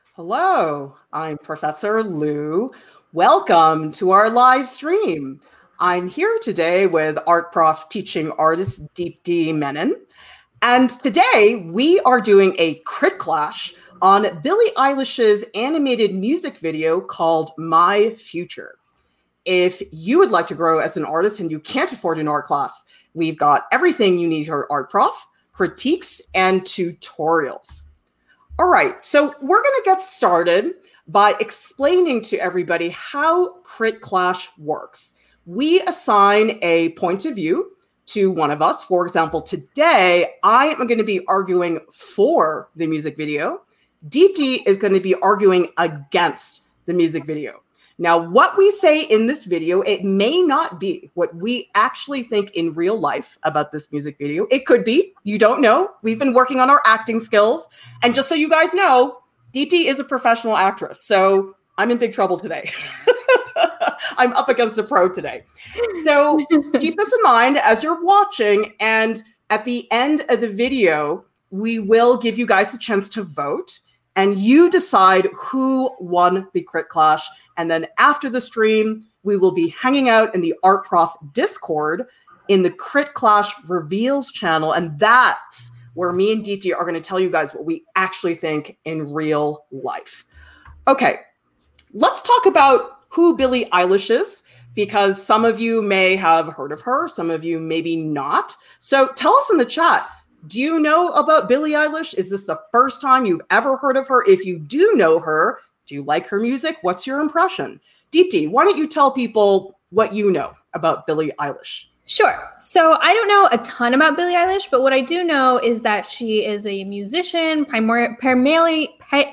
Hello, I'm Professor Lou. Welcome to our live stream. I'm here today with art prof teaching artist Deepti Menon. And today we are doing a crit clash on Billie Eilish's animated music video called My Future. If you would like to grow as an artist and you can't afford an art class, we've got everything you need here at Art Prof, critiques and tutorials. All right, so we're going to get started by explaining to everybody how Crit Clash works. We assign a point of view to one of us. For example, today I am going to be arguing for the music video. Deepti is going to be arguing against the music video. Now, what we say in this video, it may not be what we actually think in real life about this music video. It could be. You don't know. We've been working on our acting skills. And just so you guys know, Deepti is a professional actress. So I'm in big trouble today. I'm up against a pro today. So keep this in mind as you're watching. And at the end of the video, we will give you guys a chance to vote. And you decide who won the Crit Clash. And then after the stream, we will be hanging out in the Art Prof Discord in the Crit Clash Reveals channel. And that's where me and Deepti are going to tell you guys what we actually think in real life. Okay, let's talk about who Billie Eilish is, because some of you may have heard of her, some of you maybe not. So tell us in the chat, do you know about Billie Eilish? Is this the first time you've ever heard of her? If you do know her, do you like her music? What's your impression? Deepti, why don't you tell people what you know about Billie Eilish? Sure. So I don't know a ton about Billie Eilish, but what I do know is that she is a musician, primarily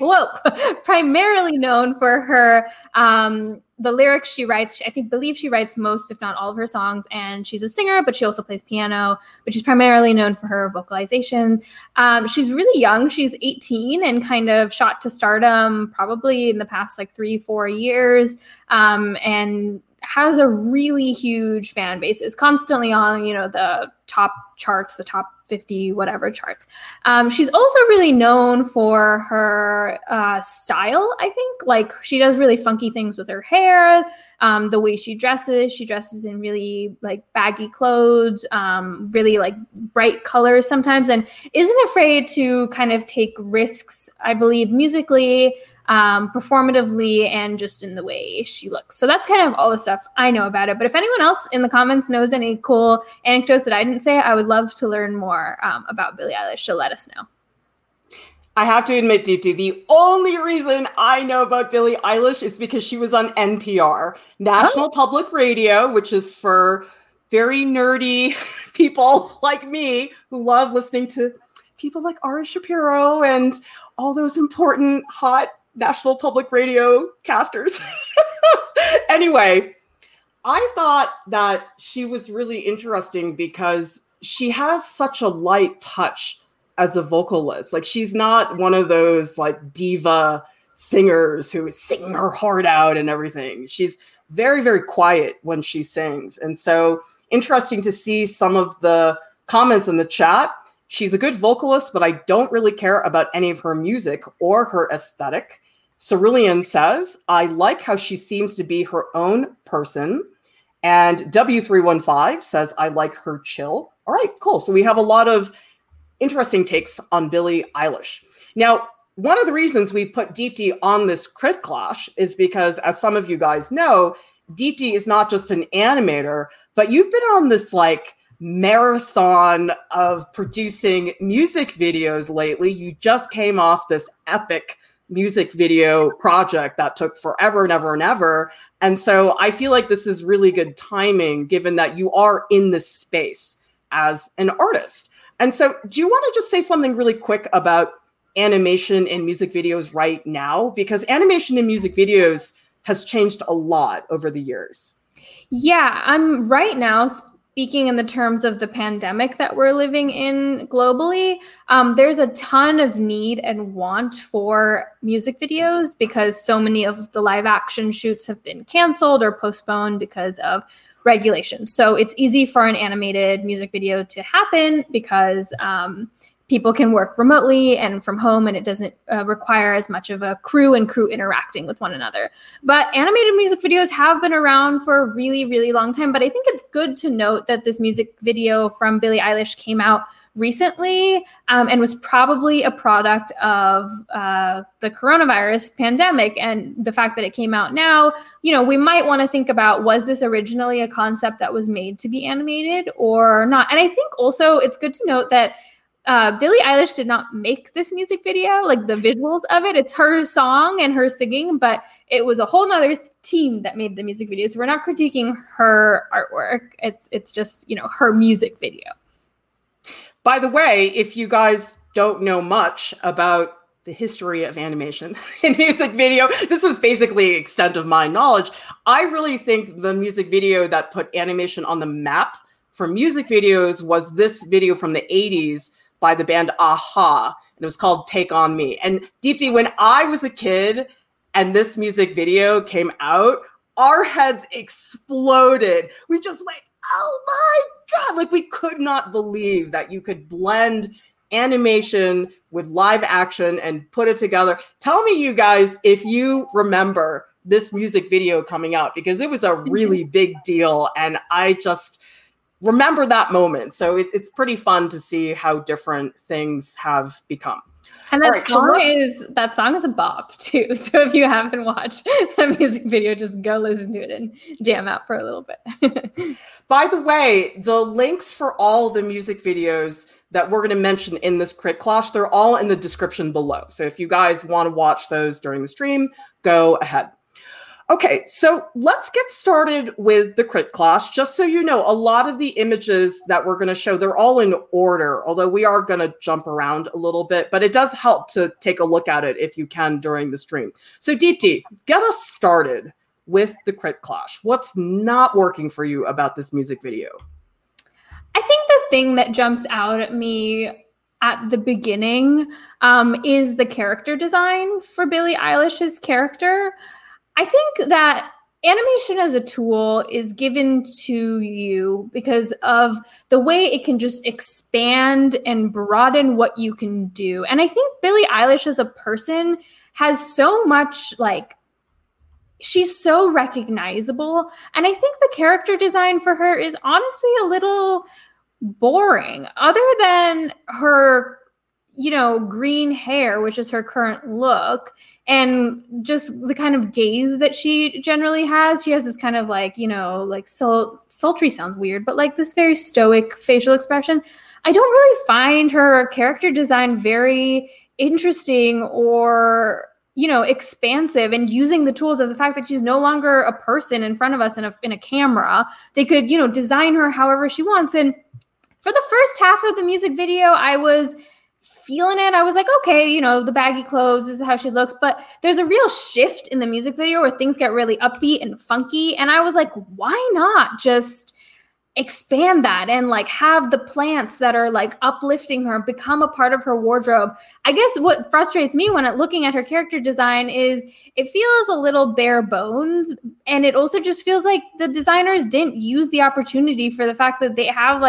known for her the lyrics she writes. I believe she writes most, if not all, of her songs, and she's a singer, but she also plays piano. But she's primarily known for her vocalization. She's really young. She's 18 and kind of shot to stardom probably in the past 3-4 years, and has a really huge fan base. Is constantly on, the top charts, the top 50, whatever charts. She's also really known for her style, I think. She does really funky things with her hair, the way she dresses in really baggy clothes, really bright colors sometimes, and isn't afraid to kind of take risks, I believe, musically, performatively, and just in the way she looks. So that's kind of all the stuff I know about it. But if anyone else in the comments knows any cool anecdotes that I didn't say, I would love to learn more about Billie Eilish, so let us know. I have to admit, Deepti, the only reason I know about Billie Eilish is because she was on NPR, National Public Radio, which is for very nerdy people like me who love listening to people like Ari Shapiro and all those important, hot National Public Radio casters. Anyway, I thought that she was really interesting because she has such a light touch as a vocalist. She's not one of those diva singers who is singing her heart out and everything. She's very, very quiet when she sings. And so interesting to see some of the comments in the chat. She's a good vocalist, but I don't really care about any of her music or her aesthetic. Cerulean says, I like how she seems to be her own person. And W315 says, I like her chill. All right, cool. So we have a lot of interesting takes on Billie Eilish. Now, one of the reasons we put Deepti on this Crit Clash is because, as some of you guys know, Deepti is not just an animator, but you've been on this marathon of producing music videos lately. You just came off this epic music video project that took forever and ever and ever. And so I feel like this is really good timing, given that you are in this space as an artist. And so do you want to just say something really quick about animation in music videos right now? Because animation in music videos has changed a lot over the years. Yeah, I'm right now speaking in the terms of the pandemic that we're living in globally. There's a ton of need and want for music videos because so many of the live action shoots have been canceled or postponed because of regulations. So it's easy for an animated music video to happen because people can work remotely and from home, and it doesn't require as much of a crew interacting with one another. But animated music videos have been around for a really, really long time. But I think it's good to note that this music video from Billie Eilish came out recently and was probably a product of the coronavirus pandemic, and the fact that it came out now, we might want to think about, was this originally a concept that was made to be animated or not? And I think also it's good to note that Billie Eilish did not make this music video, like the visuals of it. It's her song and her singing, but it was a whole nother team that made the music video. So we're not critiquing her artwork. It's just, her music video. By the way, if you guys don't know much about the history of animation in music video, this is basically the extent of my knowledge. I really think the music video that put animation on the map for music videos was this video from the 80s by the band a-ha. And it was called Take On Me. And Deepti, when I was a kid and this music video came out, our heads exploded. We just went, oh my God, like we could not believe that you could blend animation with live action and put it together. Tell me, you guys, if you remember this music video coming out, because it was a really big deal. And I just remember that moment. So it's pretty fun to see how different things have become. And that song is a bop too. So if you haven't watched that music video, just go listen to it and jam out for a little bit. By the way, the links for all the music videos that we're going to mention in this Crit Clash, they're all in the description below. So if you guys want to watch those during the stream, go ahead. Okay, so let's get started with the Crit Clash. Just so you know, a lot of the images that we're going to show, they're all in order, although we are going to jump around a little bit, but it does help to take a look at it if you can during the stream. So Deepti, get us started with the Crit Clash. What's not working for you about this music video? I think the thing that jumps out at me at the beginning is the character design for Billie Eilish's character. I think that animation as a tool is given to you because of the way it can just expand and broaden what you can do. And I think Billie Eilish as a person has so much, she's so recognizable. And I think the character design for her is honestly a little boring, other than her, green hair, which is her current look. And just the kind of gaze that she generally has. She has this kind of sultry sounds weird, but this very stoic facial expression. I don't really find her character design very interesting or, expansive, and using the tools of the fact that she's no longer a person in front of us in a camera. They could, design her however she wants. And for the first half of the music video, I was feeling it. I was like, okay, the baggy clothes, this is how she looks. But there's a real shift in the music video where things get really upbeat and funky. And I was like, why not just expand that and have the plants that are uplifting her become a part of her wardrobe? I guess what frustrates me when looking at her character design is it feels a little bare bones. And it also just feels like the designers didn't use the opportunity for the fact that they have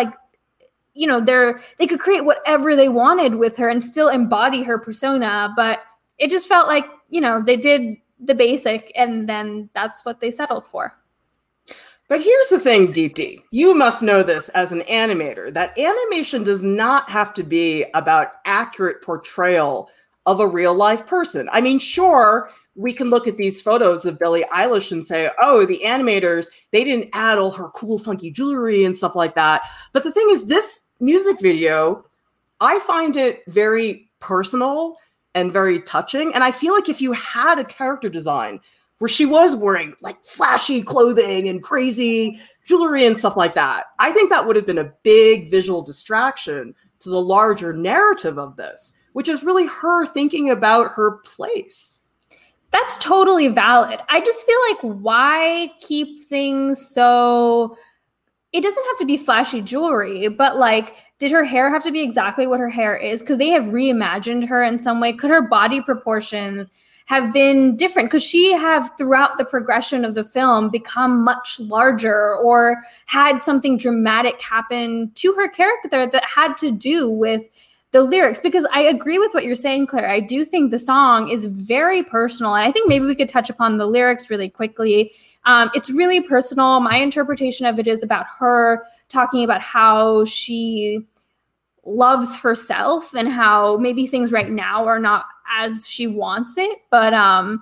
they could create whatever they wanted with her and still embody her persona. But it just felt like, they did the basic and then that's what they settled for. But here's the thing, Deepti. You must know this as an animator, that animation does not have to be about accurate portrayal of a real life person. I mean, sure, we can look at these photos of Billie Eilish and say, oh, the animators, they didn't add all her cool, funky jewelry and stuff like that. But the thing is, this music video, I find it very personal and very touching. And I feel like if you had a character design where she was wearing flashy clothing and crazy jewelry and stuff like that, I think that would have been a big visual distraction to the larger narrative of this, which is really her thinking about her place. That's totally valid. I just feel like, why keep things so... It doesn't have to be flashy jewelry, but did her hair have to be exactly what her hair is? Could they have reimagined her in some way? Could her body proportions have been different? Could she have, throughout the progression of the film, become much larger or had something dramatic happen to her character that had to do with the lyrics, because I agree with what you're saying, Claire. I do think the song is very personal. And I think maybe we could touch upon the lyrics really quickly. It's really personal. My interpretation of it is about her talking about how she loves herself and how maybe things right now are not as she wants it, but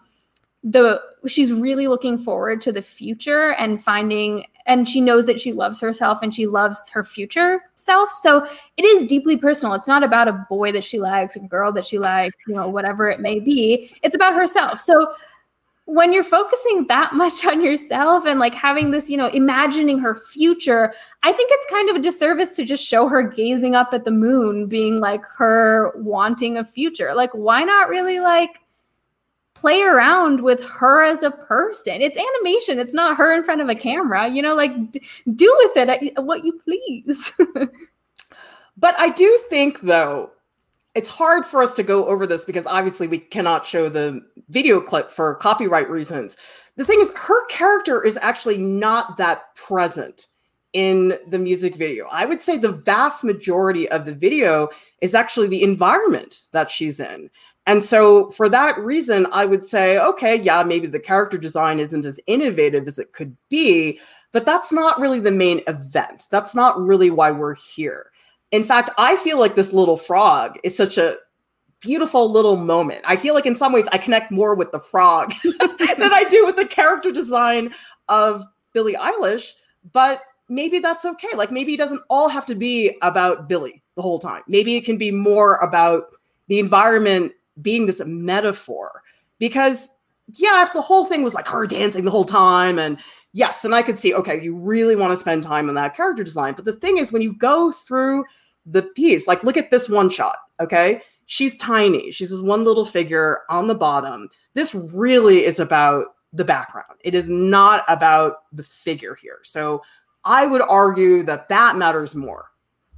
she's really looking forward to the future and she knows that she loves herself and she loves her future self. So it is deeply personal. It's not about a boy that she likes, a girl that she likes, whatever it may be. It's about herself. So when you're focusing that much on yourself and like having this, imagining her future, I think it's kind of a disservice to just show her gazing up at the moon, being like her wanting a future. Like, why not really like play around with her as a person? It's animation. It's not her in front of a camera, do with it what you please. But I do think, though, it's hard for us to go over this because obviously we cannot show the video clip for copyright reasons. The thing is, her character is actually not that present in the music video. I would say the vast majority of the video is actually the environment that she's in. And so for that reason, I would say, okay, yeah, maybe the character design isn't as innovative as it could be, but that's not really the main event. That's not really why we're here. In fact, I feel like this little frog is such a beautiful little moment. I feel like in some ways I connect more with the frog than I do with the character design of Billie Eilish, but maybe that's okay. Like maybe it doesn't all have to be about Billie the whole time. Maybe it can be more about the environment being this metaphor, because yeah, if the whole thing was like her dancing the whole time, and yes, then I could see, okay, you really want to spend time on that character design. But the thing is, when you go through the piece, like look at this one shot, okay? She's tiny. She's this one little figure on the bottom. This really is about the background. It is not about the figure here. So I would argue that that matters more.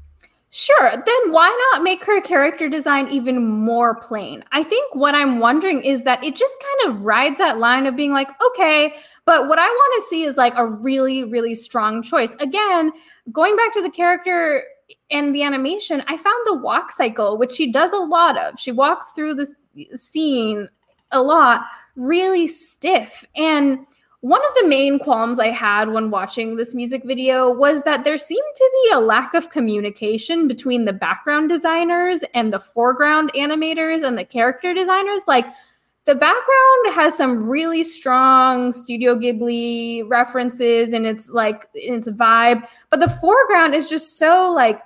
Sure. Then why not make her character design even more plain? I think what I'm wondering is that it just kind of rides that line of being like, okay, but what I want to see is like a really, really strong choice. Again, going back to the character and the animation, I found the walk cycle, which she does a lot of. She walks through this scene a lot, really stiff. And one of the main qualms I had when watching this music video was that there seemed to be a lack of communication between the background designers and the foreground animators and the character designers. Like the background has some really strong Studio Ghibli references and it's vibe, but the foreground is just so like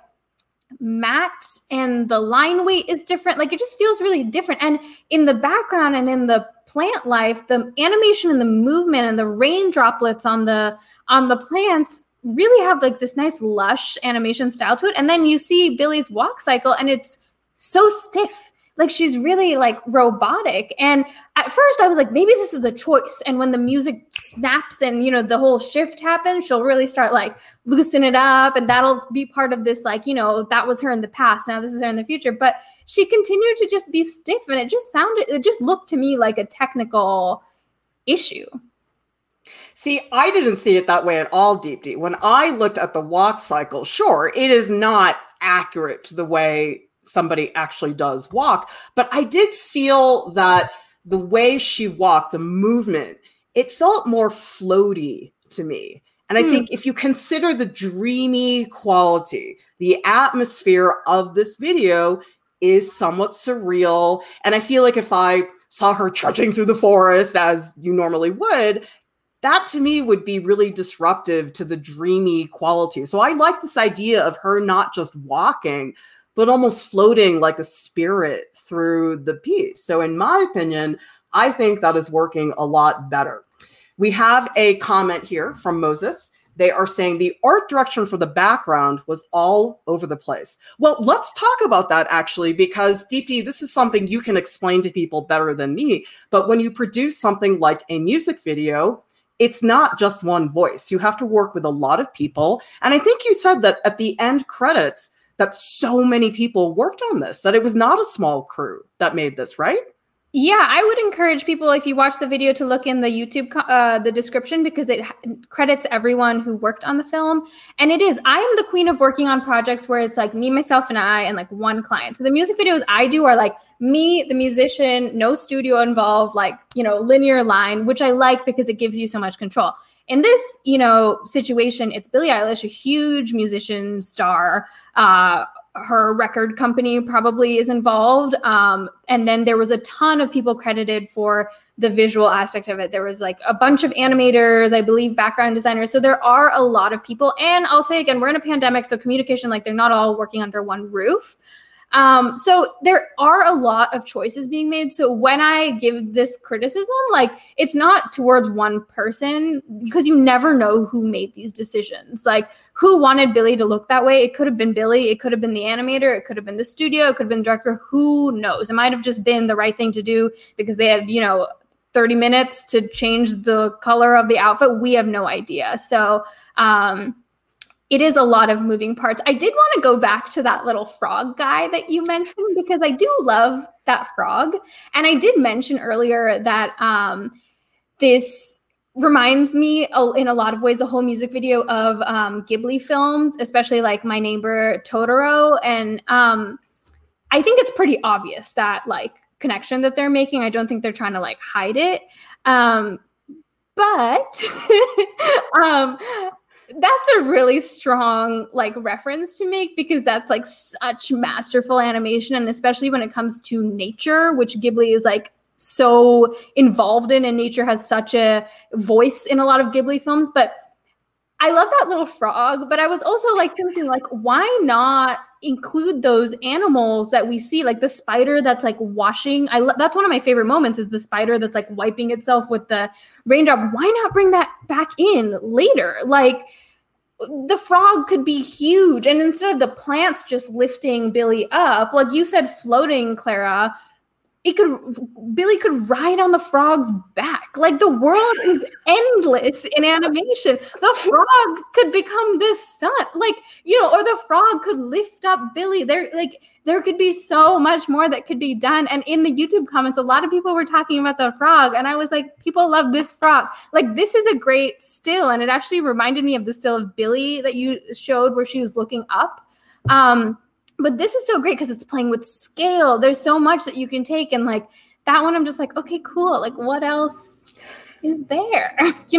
matte and the line weight is different. Like it just feels really different. And in the background and in the plant life, the animation and the movement and the rain droplets on the plants really have like this nice lush animation style to it. And then you see Billie's walk cycle and it's so stiff. Like she's really like robotic. And at first I was like, maybe this is a choice. And when the music snaps and, the whole shift happens, she'll really start like loosen it up. And that'll be part of this, like, that was her in the past. Now this is her in the future. But she continued to just be stiff. And it just looked to me like a technical issue. See, I didn't see it that way at all, Deep D. When I looked at the walk cycle, sure, it is not accurate to the way somebody actually does walk, but I did feel that the way she walked, the movement, it felt more floaty to me. And I think if you consider the dreamy quality, the atmosphere of this video is somewhat surreal. And I feel like if I saw her trudging through the forest as you normally would, that to me would be really disruptive to the dreamy quality. So I like this idea of her not just walking, but almost floating like a spirit through the piece. So in my opinion, I think that is working a lot better. We have a comment here from Moses. They are saying the art direction for the background was all over the place. Well, let's talk about that actually, because Deep D, this is something you can explain to people better than me. But when you produce something like a music video, it's not just one voice. You have to work with a lot of people. And I think you said that at the end credits, that so many people worked on this, that it was not a small crew that made this, right? Yeah, I would encourage people, if you watch the video, to look in the YouTube, the description, because it credits everyone who worked on the film. And I am the queen of working on projects where it's like me, myself, and I, and like one client. So the music videos I do are like me, the musician, no studio involved, like, linear line, which I like because it gives you so much control. In this, situation, it's Billie Eilish, a huge musician star. Her record company probably is involved. And then there was a ton of people credited for the visual aspect of it. There was like a bunch of animators, I believe background designers. So there are a lot of people. And I'll say again, we're in a pandemic, so communication, like they're not all working under one roof. So there are a lot of choices being made. So when I give this criticism, like it's not towards one person, because you never know who made these decisions. Like who wanted Billie to look that way? It could have been Billie. It could have been the animator. It could have been the studio. It could have been the director. Who knows? It might have just been the right thing to do because they had, 30 minutes to change the color of the outfit. We have no idea. So, it is a lot of moving parts. I did want to go back to that little frog guy that you mentioned, because I do love that frog. And I did mention earlier that this reminds me in a lot of ways, the whole music video of Ghibli films, especially like My Neighbor Totoro. And I think it's pretty obvious that like connection that they're making. I don't think they're trying to like hide it. But that's a really strong like reference to make, because that's like such masterful animation. And especially when it comes to nature, which Ghibli is like so involved in, and nature has such a voice in a lot of Ghibli films. But I love that little frog, but I was also like thinking like, why not include those animals that we see, like the spider that's like washing. That's one of my favorite moments, is the spider that's like wiping itself with the raindrop. Why not bring that back in later? Like the frog could be huge. And instead of the plants just lifting Billie up, like you said, floating, Clara, Billie could ride on the frog's back. Like the world is endless in animation. The frog could become this sun, like, or the frog could lift up Billie. There could be so much more that could be done. And in the YouTube comments, a lot of people were talking about the frog. And I was like, people love this frog. Like, this is a great still. And it actually reminded me of the still of Billie that you showed where she was looking up. But this is so great because it's playing with scale. There's so much that you can take. And like that one, I'm just like, okay, cool. Like what else is there?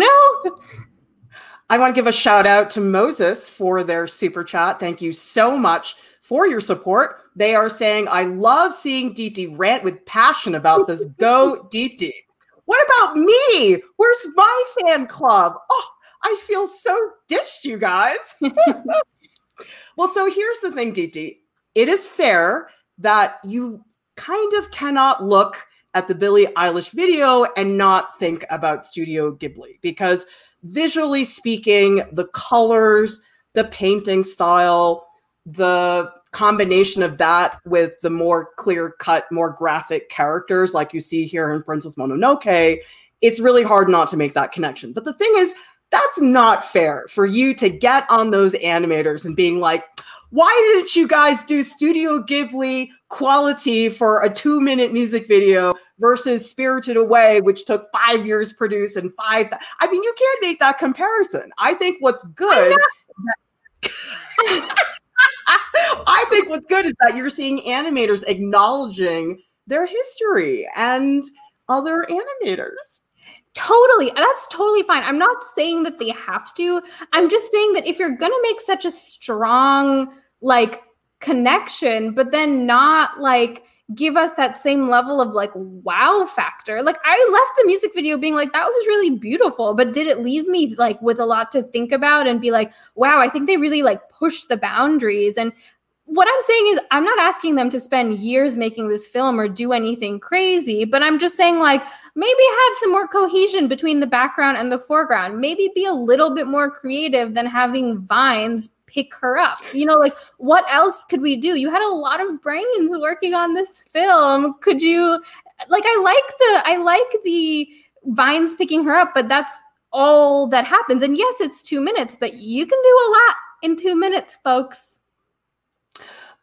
I want to give a shout out to Moses for their super chat. Thank you so much for your support. They are saying, I love seeing Deepti rant with passion about this. Go Deepti. What about me? Where's my fan club? Oh, I feel so dished, you guys. Well, so here's the thing, Deepti. It is fair that you kind of cannot look at the Billie Eilish video and not think about Studio Ghibli, because visually speaking, the colors, the painting style, the combination of that with the more clear-cut, more graphic characters like you see here in Princess Mononoke, it's really hard not to make that connection. But the thing is, that's not fair for you to get on those animators and being like, why didn't you guys do Studio Ghibli quality for a 2-minute music video versus Spirited Away, which took 5 years to produce and I mean, you can't make that comparison. I think what's good I think what's good is that you're seeing animators acknowledging their history and other animators. Totally. That's totally fine. I'm not saying that they have to. I'm just saying that if you're going to make such a strong, like, connection, but then not, like, give us that same level of, like, wow factor. Like, I left the music video being like, that was really beautiful, but did it leave me, like, with a lot to think about and be like, wow, I think they really, like, pushed the boundaries. And what I'm saying is, I'm not asking them to spend years making this film or do anything crazy, but I'm just saying, like, maybe have some more cohesion between the background and the foreground. Maybe be a little bit more creative than having vines pick her up. You know, like, what else could we do? You had a lot of brains working on this film. Could you, like, I like the vines picking her up, but that's all that happens. And yes, it's 2 minutes, but you can do a lot in 2 minutes, folks.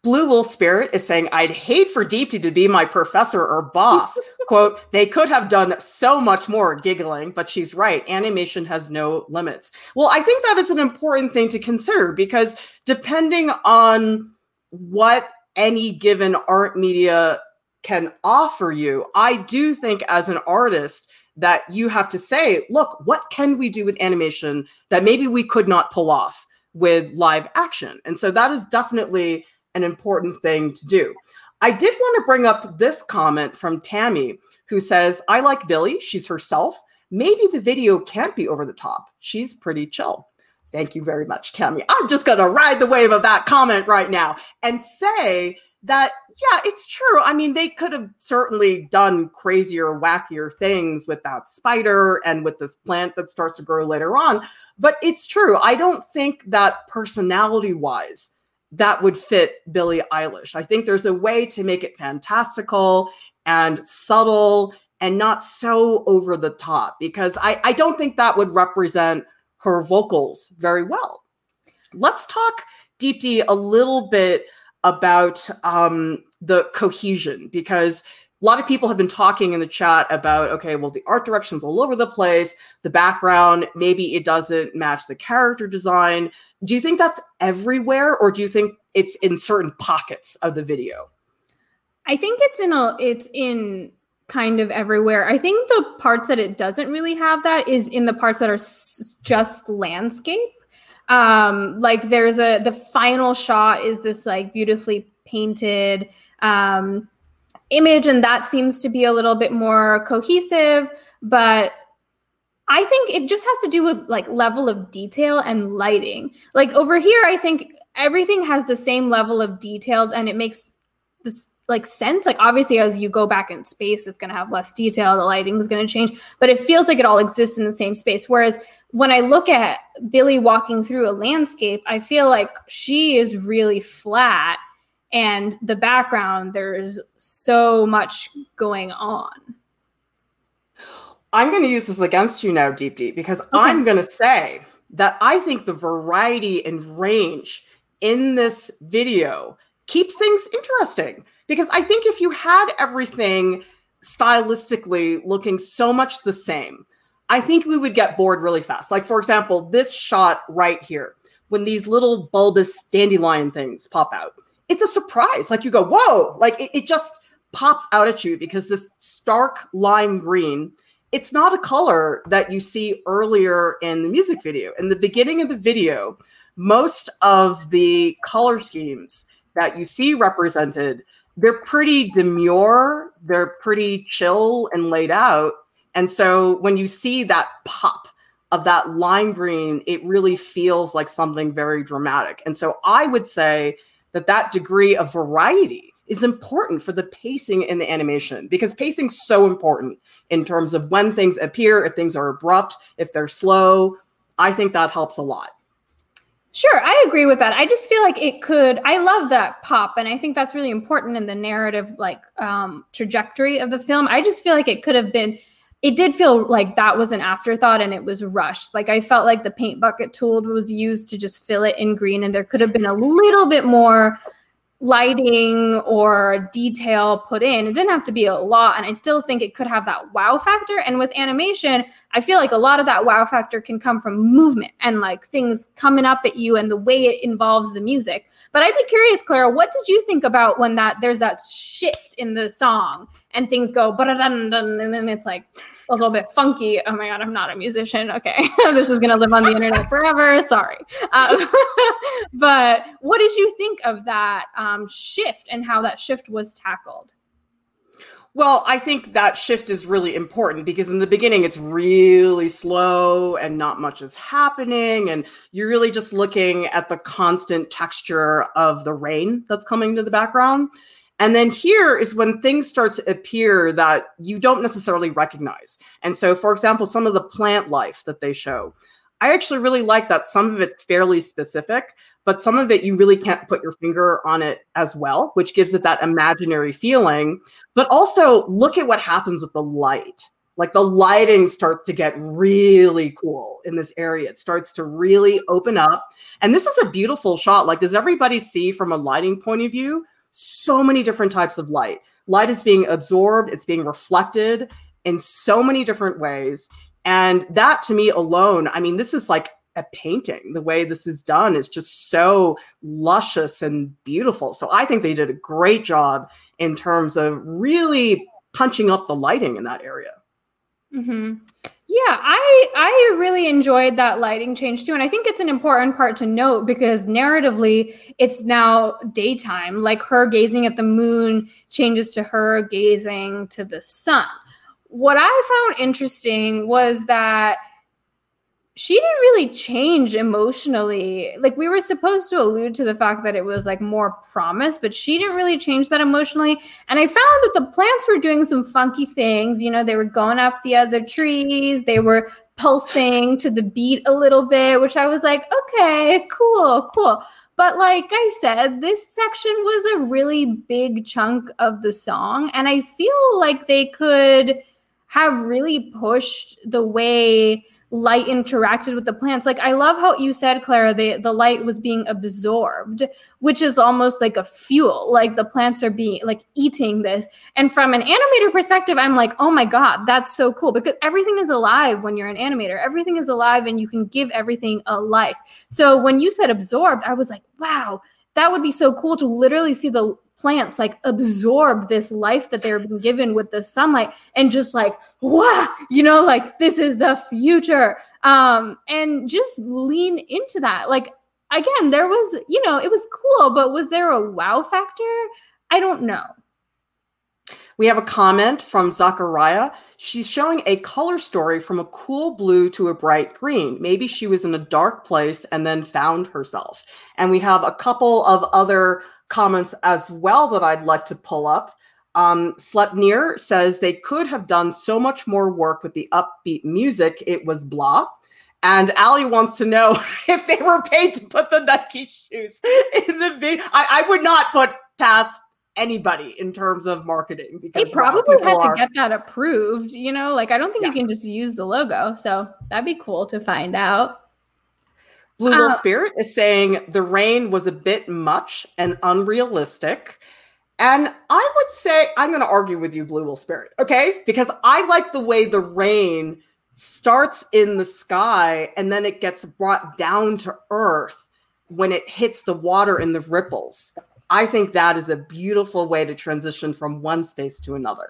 Blue Wolf Spirit is saying, I'd hate for Deepti to be my professor or boss. Quote, they could have done so much more, giggling, but she's right. Animation has no limits. Well, I think that is an important thing to consider, because depending on what any given art media can offer you, I do think as an artist that you have to say, look, what can we do with animation that maybe we could not pull off with live action? And so that is definitely an important thing to do. I did want to bring up this comment from Tammy, who says, I like Billie. She's herself. Maybe the video can't be over the top. She's pretty chill. Thank you very much, Tammy. I'm just going to ride the wave of that comment right now and say that, yeah, it's true. I mean, they could have certainly done crazier, wackier things with that spider and with this plant that starts to grow later on. But it's true. I don't think that personality-wise, that would fit Billie Eilish. I think there's a way to make it fantastical and subtle and not so over the top, because I don't think that would represent her vocals very well. Let's talk, Deepti, a little bit about the cohesion, because a lot of people have been talking in the chat about, okay, well, the art direction's all over the place, the background, maybe it doesn't match the character design. Do you think that's everywhere, or do you think it's in certain pockets of the video? I think it's in kind of everywhere. I think the parts that it doesn't really have that is in the parts that are just landscape. Like there's the final shot is this like beautifully painted image, and that seems to be a little bit more cohesive, but I think it just has to do with like level of detail and lighting. Like over here, I think everything has the same level of detail, and it makes this like sense. Like obviously as you go back in space, it's going to have less detail. The lighting is going to change, but it feels like it all exists in the same space. Whereas when I look at Billie walking through a landscape, I feel like she is really flat, and the background, there's so much going on. I'm going to use this against you now, Deepti, because I'm going to say that I think the variety and range in this video keeps things interesting. Because I think if you had everything stylistically looking so much the same, I think we would get bored really fast. Like, for example, this shot right here, when these little bulbous dandelion things pop out, it's a surprise. Like you go, whoa, like it just pops out at you, because this stark lime green, it's not a color that you see earlier in the music video. In the beginning of the video, most of the color schemes that you see represented, they're pretty demure, they're pretty chill and laid out. And so when you see that pop of that lime green, it really feels like something very dramatic. And so I would say that that degree of variety is important for the pacing in the animation, because pacing's so important in terms of when things appear, if things are abrupt, if they're slow. I think that helps a lot. Sure, I agree with that. I just feel like I love that pop, and I think that's really important in the narrative, like trajectory of the film. I just feel like it did feel like that was an afterthought and it was rushed. Like I felt like the paint bucket tool was used to just fill it in green, and there could have been a little bit more lighting or detail put in. It didn't have to be a lot, and I still think it could have that wow factor. And with animation, I feel like a lot of that wow factor can come from movement and like things coming up at you and the way it involves the music. But I'd be curious, Clara, what did you think about when there's that shift in the song and things go ba-da-dun-dun, and then it's like a little bit funky? Oh my God, I'm not a musician. Okay, this is gonna live on the internet forever. Sorry. But what did you think of that shift and how that shift was tackled? Well, I think that shift is really important, because in the beginning, it's really slow and not much is happening. And you're really just looking at the constant texture of the rain that's coming to the background. And then here is when things start to appear that you don't necessarily recognize. And so, for example, some of the plant life that they show, I actually really like that some of it's fairly specific, but some of it you really can't put your finger on it as well, which gives it that imaginary feeling. But also look at what happens with the light. Like the lighting starts to get really cool in this area. It starts to really open up. And this is a beautiful shot. Like, does everybody see from a lighting point of view? So many different types of light. Light is being absorbed. It's being reflected in so many different ways. And that, to me alone, I mean, this is like a painting. The way this is done is just so luscious and beautiful. So I think they did a great job in terms of really punching up the lighting in that area. Mm-hmm. Yeah, I really enjoyed that lighting change too. And I think it's an important part to note because narratively, it's now daytime. Like her gazing at the moon changes to her gazing to the sun. What I found interesting was that she didn't really change emotionally. Like we were supposed to allude to the fact that it was like more promise, but she didn't really change that emotionally. And I found that the plants were doing some funky things. You know, they were going up the other trees. They were pulsing to the beat a little bit, which I was like, okay, cool. But like I said, this section was a really big chunk of the song. And I feel like they could have really pushed the way light interacted with the plants. Like I love how you said, Clara, the light was being absorbed, which is almost like a fuel. Like the plants are being like eating this. And from an animator perspective, I'm like, oh my God, that's so cool because everything is alive when you're an animator. Everything is alive and you can give everything a life. So when you said absorbed, I was like, wow, that would be so cool to literally see the plants like absorb this life that they're being given with the sunlight and just like, wow, you know, like this is the future. And just lean into that. Like, again, there was, you know, it was cool, but was there a wow factor? I don't know. We have a comment from Zachariah. She's showing a color story from a cool blue to a bright green. Maybe she was in a dark place and then found herself. And we have a couple of other comments as well that I'd like to pull up. Slepnir says they could have done so much more work with the upbeat music. It was blah. And Allie wants to know if they were paid to put the Nike shoes in the video. I would not put past anybody in terms of marketing. Because they probably had to get that approved, you know, like I don't think you can just use the logo. So that'd be cool to find out. Blue Little Spirit is saying the rain was a bit much and unrealistic. And I would say, I'm going to argue with you, Blue Little Spirit, okay? Because I like the way the rain starts in the sky and then it gets brought down to earth when it hits the water in the ripples. I think that is a beautiful way to transition from one space to another.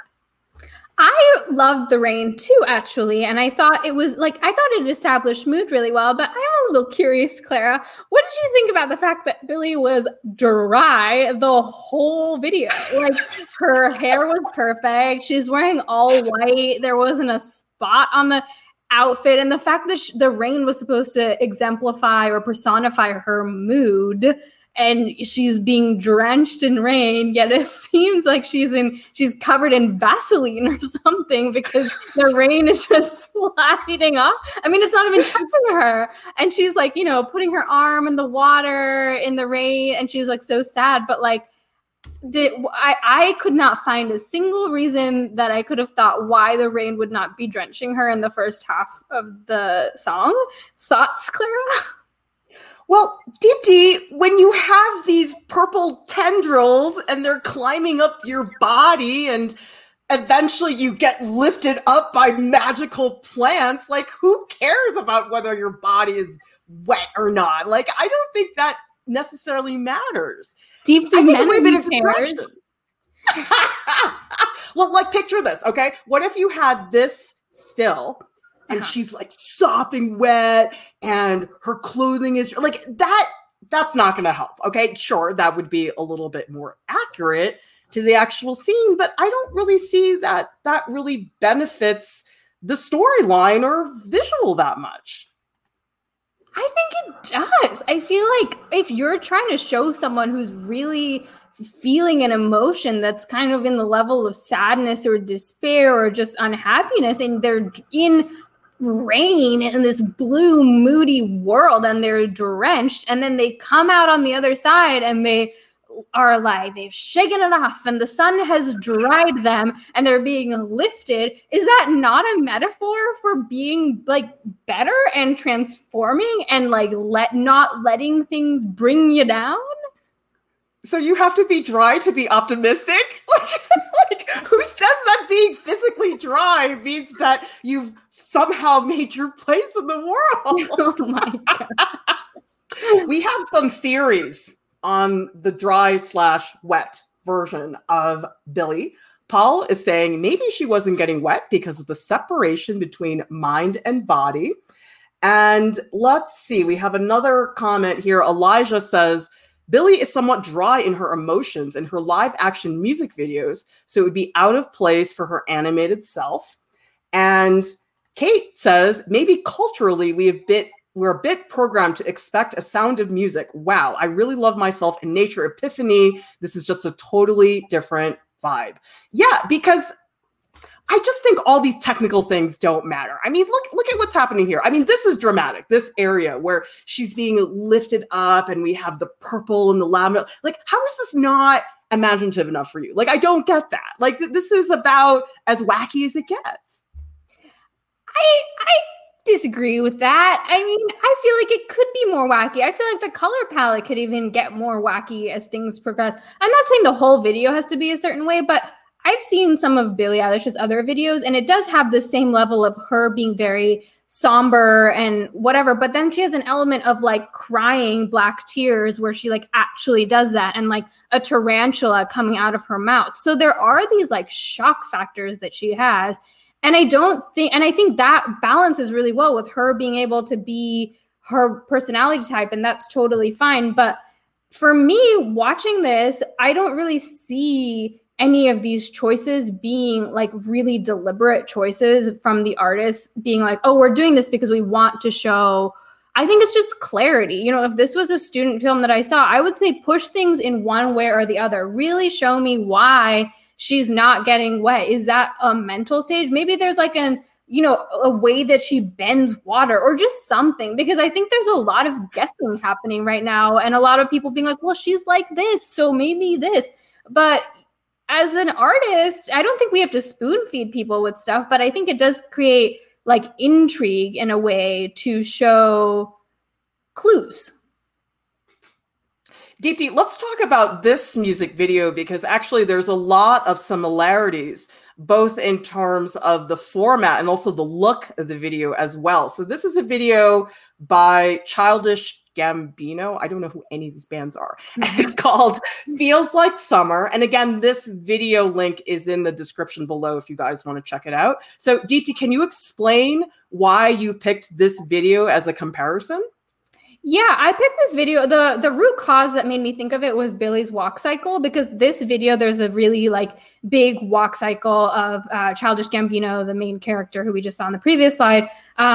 I loved the rain too, actually. And I thought it was like, I thought it established mood really well, but I'm a little curious, Clara. What did you think about the fact that Billie was dry the whole video? Like her hair was perfect. She's wearing all white. There wasn't a spot on the outfit. And the fact that the rain was supposed to exemplify or personify her mood, and she's being drenched in rain, yet it seems like she's covered in Vaseline or something because the rain is just sliding off. I mean, it's not even touching her. And she's like, you know, putting her arm in the water in the rain, and she's like so sad. But like, I could not find a single reason that I could have thought why the rain would not be drenching her in the first half of the song. Thoughts, Clara? Well, Deepti, when you have these purple tendrils and they're climbing up your body and eventually you get lifted up by magical plants, like who cares about whether your body is wet or not? Like, I don't think that necessarily matters. Deepti cares. Well, like picture this, okay? What if you had this still and she's like sopping wet and her clothing is like that's not going to help. Okay. Sure. That would be a little bit more accurate to the actual scene, but I don't really see that really benefits the storyline or visual that much. I think it does. I feel like if you're trying to show someone who's really feeling an emotion that's kind of in the level of sadness or despair or just unhappiness, and they're in rain in this blue moody world and they're drenched, and then they come out on the other side and they are like, they've shaken it off and the sun has dried them and they're being lifted. Is that not a metaphor for being like better and transforming and like not letting things bring you down? So you have to be dry to be optimistic? Like, who says that being physically dry means that you've somehow made your place in the world? Oh my God. We have some theories on the dry/wet version of Billie. Paul is saying maybe she wasn't getting wet because of the separation between mind and body. And let's see, we have another comment here. Elijah says, Billie is somewhat dry in her emotions in her live action music videos, so it would be out of place for her animated self. And Kate says, maybe culturally we're a bit programmed to expect a sound of music. Wow, I really love myself in nature epiphany. This is just a totally different vibe. Yeah, because I just think all these technical things don't matter. I mean, look at what's happening here. I mean, this is dramatic, this area where she's being lifted up and we have the purple and the lavender. Like, how is this not imaginative enough for you? Like, I don't get that. Like, this is about as wacky as it gets. I disagree with that. I mean, I feel like it could be more wacky. I feel like the color palette could even get more wacky as things progress. I'm not saying the whole video has to be a certain way, but I've seen some of Billie Eilish's other videos, and it does have the same level of her being very somber and whatever, but then she has an element of like crying black tears where she like actually does that, and like a tarantula coming out of her mouth. So there are these like shock factors that she has. And I think that balances really well with her being able to be her personality type, and that's totally fine. But for me, watching this, I don't really see any of these choices being like really deliberate choices from the artist being like, oh, we're doing this because we want to show. I think it's just clarity. You know, if this was a student film that I saw, I would say push things in one way or the other. Really show me why she's not getting wet. Is that a mental stage? Maybe there's like a way that she bends water or just something, because I think there's a lot of guessing happening right now and a lot of people being like, well, she's like this, so maybe this. But as an artist, I don't think we have to spoon feed people with stuff, but I think it does create like intrigue in a way to show clues. Deepti, let's talk about this music video, because actually there's a lot of similarities, both in terms of the format and also the look of the video as well. So this is a video by Childish Gambino. I don't know who any of these bands are. And it's called Feels Like Summer. And again, this video link is in the description below if you guys want to check it out. So Deepti, can you explain why you picked this video as a comparison? Yeah, I picked this video. The root cause that made me think of it was Billie's walk cycle, because this video, there's a really like big walk cycle of Childish Gambino, the main character who we just saw on the previous slide,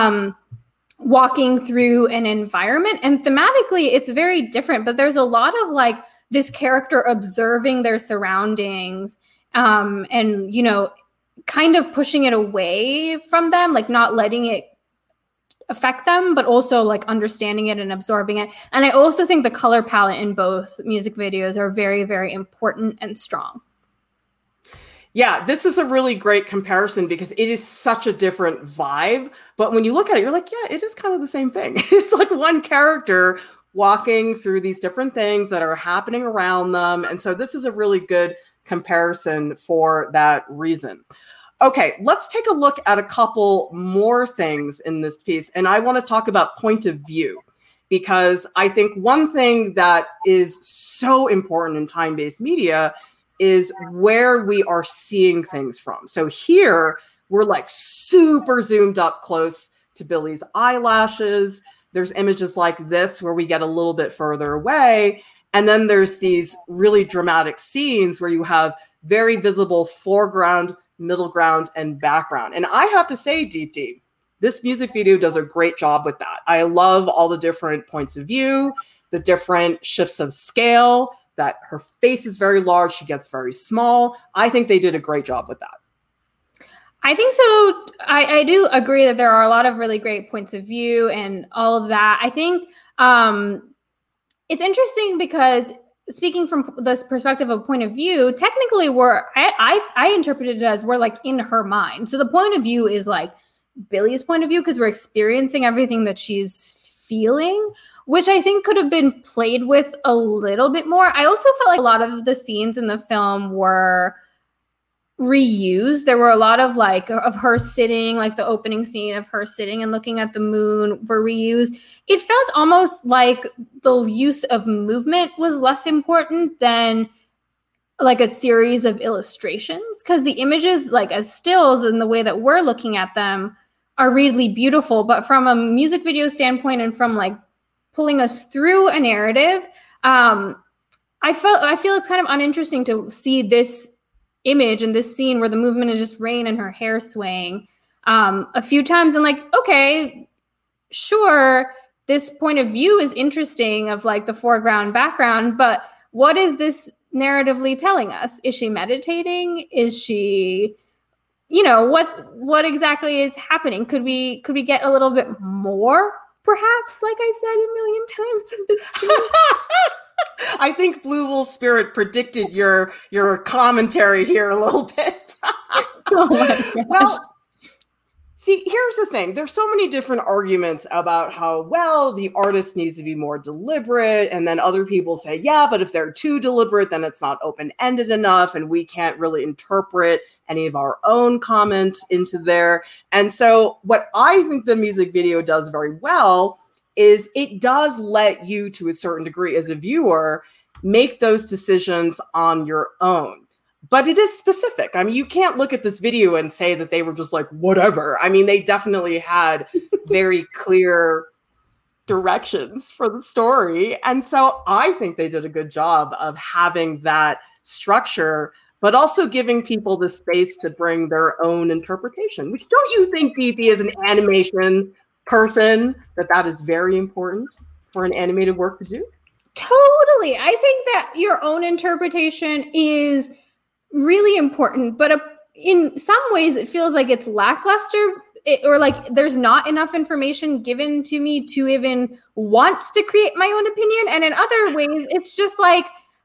walking through an environment. And thematically, it's very different, but there's a lot of like this character observing their surroundings and, you know, kind of pushing it away from them, like not letting it affect them, but also like understanding it and absorbing it. And I also think the color palette in both music videos are very, very important and strong. Yeah, this is a really great comparison because it is such a different vibe. But when you look at it, you're like, yeah, it is kind of the same thing. It's like one character walking through these different things that are happening around them. And so this is a really good comparison for that reason. Okay, let's take a look at a couple more things in this piece. And I want to talk about point of view, because I think one thing that is so important in time-based media is where we are seeing things from. So here, we're like super zoomed up close to Billie's eyelashes. There's images like this where we get a little bit further away. And then there's these really dramatic scenes where you have very visible foreground, middle ground, and background. And I have to say, Deepti, this music video does a great job with that. I love all the different points of view, the different shifts of scale, that her face is very large, she gets very small. I think they did a great job with that. I think so. I do agree that there are a lot of really great points of view and all of that. I think it's interesting because speaking from this perspective of point of view, technically I interpreted it as we're like in her mind. So the point of view is like Billy's point of view because we're experiencing everything that she's feeling, which I think could have been played with a little bit more. I also felt like a lot of the scenes in the film were reused. There were a lot of like of her sitting, like the opening scene of her sitting and looking at the moon were reused. It felt almost like the use of movement was less important than like a series of illustrations, because the images like as stills and the way that we're looking at them are really beautiful, but from a music video standpoint and from like pulling us through a narrative, I feel it's kind of uninteresting to see this image and this scene where the movement is just rain and her hair swaying a few times, and like, okay, sure, this point of view is interesting of like the foreground background, but what is this narratively telling us? Is she meditating? Is she, you know, what exactly is happening? Could we get a little bit more, perhaps, like I've said a million times in this scene? I think Blue Little Spirit predicted your commentary here a little bit. Oh my gosh. Well, see, here's the thing. There's so many different arguments about how, well, the artist needs to be more deliberate. And then other people say, yeah, but if they're too deliberate, then it's not open-ended enough. And we can't really interpret any of our own comments into there. And so what I think the music video does very well is it does let you, to a certain degree as a viewer, make those decisions on your own. But it is specific. I mean, you can't look at this video and say that they were just like, whatever. I mean, they definitely had very clear directions for the story. And so I think they did a good job of having that structure, but also giving people the space to bring their own interpretation, which don't you think, DP, as an animation person, that is very important for an animated work to do? Totally. I think that your own interpretation is really important, but in some ways it feels like it's lackluster, or like there's not enough information given to me to even want to create my own opinion. And in other ways, it's just like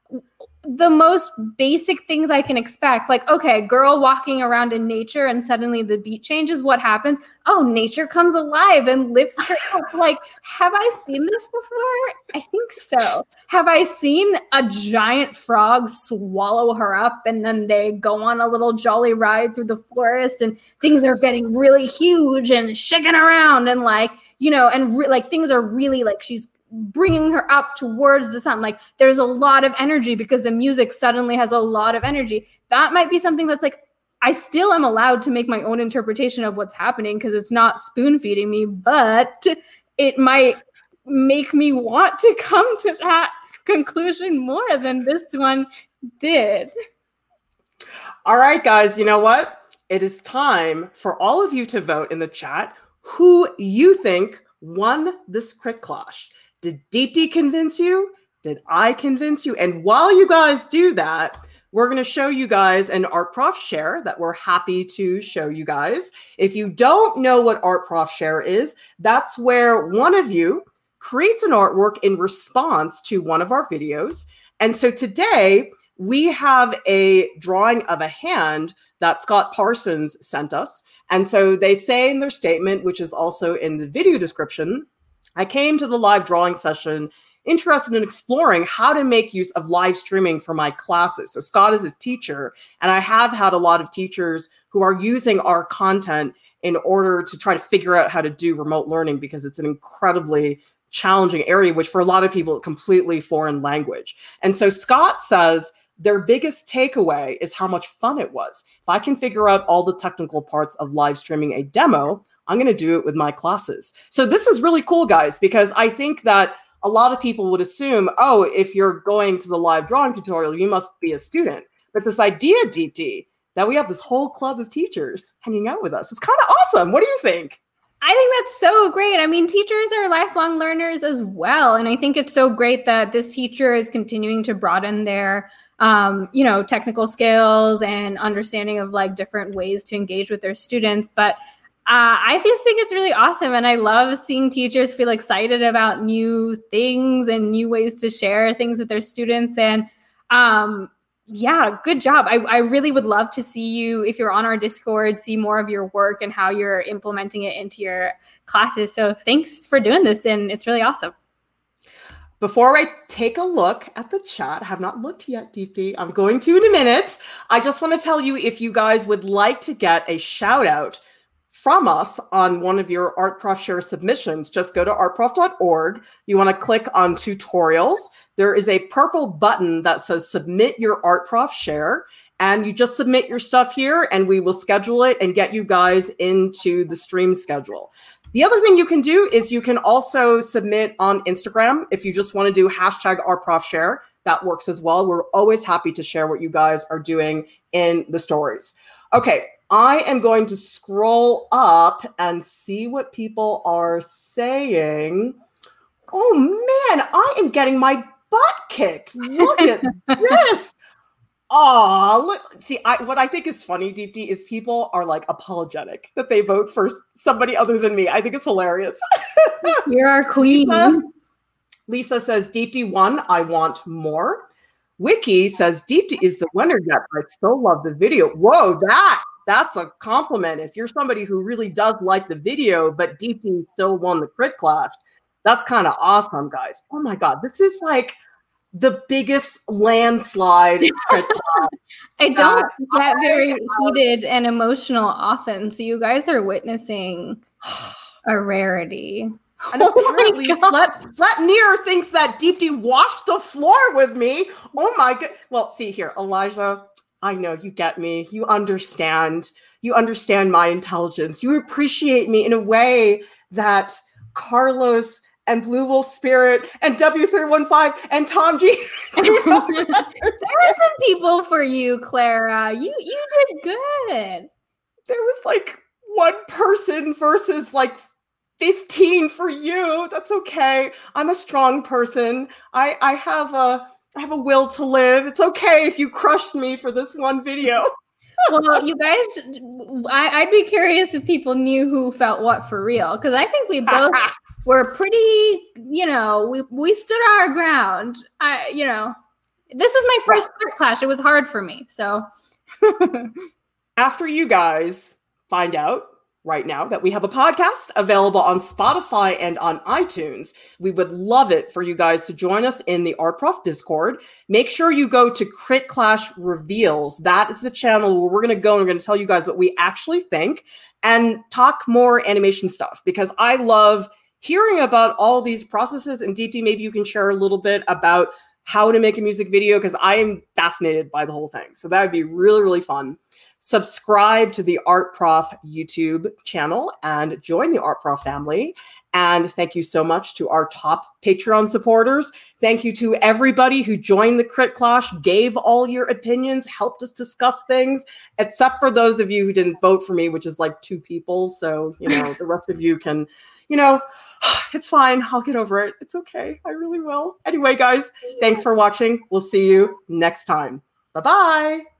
the most basic things I can expect. Like, okay, girl walking around in nature and suddenly the beat changes. What happens? Oh, nature comes alive and lifts her up. Like, have I seen this before? I think so. Have I seen a giant frog swallow her up and then they go on a little jolly ride through the forest and things are getting really huge and shaking around and like, you know, and like things are really like she's bringing her up towards the sun. Like there's a lot of energy because the music suddenly has a lot of energy. That might be something that's like, I still am allowed to make my own interpretation of what's happening because it's not spoon feeding me, but it might make me want to come to that conclusion more than this one did. All right, guys, you know what? It is time for all of you to vote in the chat who you think won this Crit Clash. Did Deep D convince you? Did I convince you? And while you guys do that, we're going to show you guys an Art Prof Share that we're happy to show you guys. If you don't know what Art Prof Share is, that's where one of you creates an artwork in response to one of our videos. And so today we have a drawing of a hand that Scott Parsons sent us. And so they say in their statement, which is also in the video description, I came to the live drawing session interested in exploring how to make use of live streaming for my classes. So Scott is a teacher, and I have had a lot of teachers who are using our content in order to try to figure out how to do remote learning because it's an incredibly challenging area, which for a lot of people, completely foreign language. And so Scott says their biggest takeaway is how much fun it was. If I can figure out all the technical parts of live streaming a demo, I'm going to do it with my classes. So this is really cool, guys, because I think that a lot of people would assume, oh, if you're going to the live drawing tutorial, you must be a student. But this idea, Deep D, that we have this whole club of teachers hanging out with us, it's kind of awesome. What do you think? I think that's so great. I mean, teachers are lifelong learners as well. And I think it's so great that this teacher is continuing to broaden their technical skills and understanding of like different ways to engage with their students. But I just think it's really awesome. And I love seeing teachers feel excited about new things and new ways to share things with their students. And yeah, good job. I really would love to see you, if you're on our Discord, see more of your work and how you're implementing it into your classes. So thanks for doing this. And it's really awesome. Before I take a look at the chat, I have not looked yet, Deepti. I'm going to in a minute. I just want to tell you, if you guys would like to get a shout out from us on one of your ArtProf Share submissions, just go to artprof.org. You want to click on tutorials. There is a purple button that says submit your ArtProf Share, and you just submit your stuff here and we will schedule it and get you guys into the stream schedule. The other thing you can do is you can also submit on Instagram. If you just want to do #ArtProfShare, that works as well. We're always happy to share what you guys are doing in the stories. Okay, I am going to scroll up and see what people are saying. Oh man, I am getting my butt kicked. Look at this. Oh, look, see, what I think is funny, Deepti, is people are like apologetic that they vote for somebody other than me. I think it's hilarious. You're our queen. Lisa says, Deepti won. I want more. Wiki says, Deepti is the winner yet. I still love the video. Whoa, that's a compliment. If you're somebody who really does like the video, but Deepti still won the Crit Clash, that's kind of awesome, guys. Oh my God, this is like the biggest landslide. I don't get very heated and emotional often, so you guys are witnessing a rarity. And apparently Flatneer thinks that Deepti washed the floor with me. Oh my God. Well, see here, Elijah, I know you get me. You understand. You understand my intelligence. You appreciate me in a way that Carlos and Blue Wolf Spirit and W315 and Tom G. There are some people for you, Clara. You did good. There was like one person versus like 15 for you. That's okay. I'm a strong person. I have a will to live. It's okay if you crushed me for this one video. Well, you guys, I'd be curious if people knew who felt what for real, because I think we both were pretty, we stood our ground. This was my first Crit Clash. It was hard for me. So after you guys find out right now that we have a podcast available on Spotify and on iTunes, we would love it for you guys to join us in the ArtProf Discord. Make sure you go to Crit Clash Reveals. That is the channel where we're going to go and we're going to tell you guys what we actually think and talk more animation stuff, because I love hearing about all these processes. And Deepti, maybe you can share a little bit about how to make a music video, because I am fascinated by the whole thing. So that would be really, really fun. Subscribe to the ArtProf YouTube channel and join the ArtProf family. And thank you so much to our top Patreon supporters. Thank you to everybody who joined the Crit Clash, gave all your opinions, helped us discuss things, except for those of you who didn't vote for me, which is like 2 people. So, the rest of you can, it's fine. I'll get over it. It's okay. I really will. Anyway, guys, thanks for watching. We'll see you next time. Bye-bye.